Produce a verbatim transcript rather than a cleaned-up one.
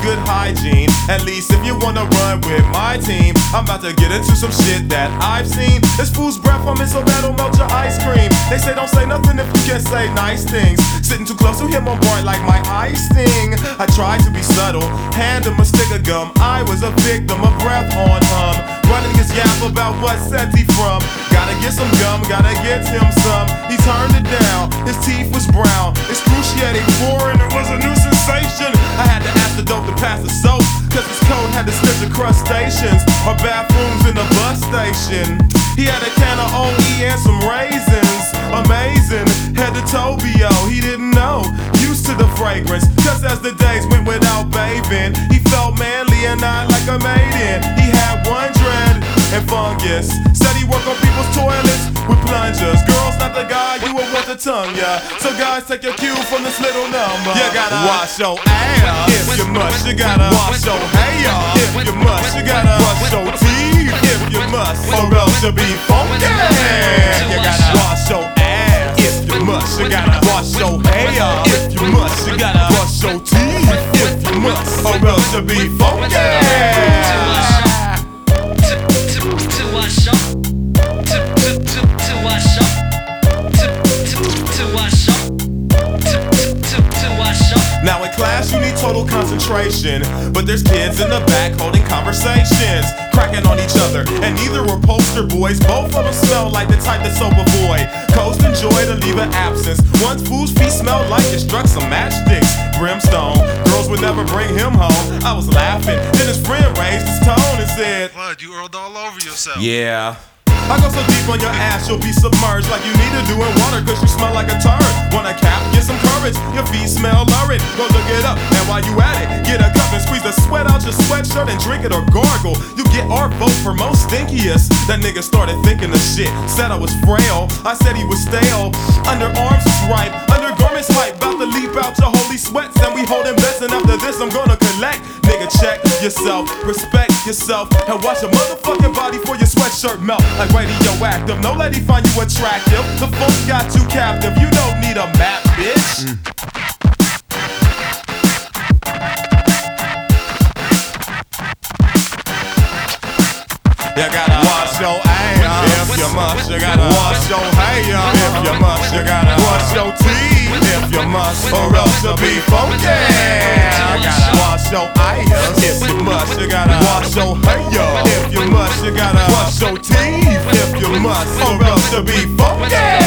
good hygiene. At least if you wanna run with my team, I'm about to get into some shit that I've seen. This fool's breath on me so bad it'll melt your ice cream. They say don't say nothing if you can't say nice things. Sitting too close to him on board like my eye sting. I tried to be subtle, hand him a stick of gum. I was a victim of breath on hum, running his yap about what set he from. Gotta get some gum, gotta get him some. He turned it down, his teeth was brown, excruciating foreign, it was a new sensation. I had to ask the dope to pass the soap, cause his coat had the stench of crustaceans, or bathrooms in the bus station. He had a can of O E and some raisins, amazing, head to Tobio, he didn't know, used to the fragrance, cause as the days went without bathing, he felt manly and not like a maiden. He had one dread and fungus, said he worked on people's toilets with plungers. Girls, not the guy you would want to tongue, yeah. So guys, take your cue from this little number. You gotta wash your ass if you must. You gotta wash your hair if you must. You gotta brush your teeth if you must, or else you'll be funky. You gotta wash your ass if you must. You gotta wash your hair if you must. You gotta brush your teeth if you must, or else you'll be funky. Now in class you need total concentration, but there's kids in the back holding conversations, cracking on each other, and neither were poster boys. Both of them smell like the type that soap avoid. Coast and joy to leave an absence. One fool's feet smelled like it struck some matchsticks. Brimstone, girls would never bring him home. I was laughing, then his friend raised his tone and said, "Blood, you earled all over yourself." Yeah. I go so deep on your ass, you'll be submerged like you need to do in water, cause you smell like a turd. Want a cap? Get some courage, your feet smell lurid. Go look it up, and while you at it, get a cup and squeeze the sweat out your sweatshirt and drink it or gargle. You get our vote for most stinkiest. That nigga started thinking of shit, said I was frail, I said he was stale. Underarms was ripe, undergarments hype, bout to leap out your holy sweats, and we holding bets, and after this I'm gonna collect. Nigga, check yourself, respect yourself, and watch your motherfucking body for your sweatshirt melt like radioactive. No lady find you attractive, the folk got you captive. You don't need a map, bitch. Mm. You gotta wash your ass if you must. You gotta wash your hair if you must. You gotta wash your teeth if you must, or else you'll be funky. You gotta wash your eyes if you must. You gotta wash your hair if you must. You gotta wash your teeth if you must, or else you'll be funky.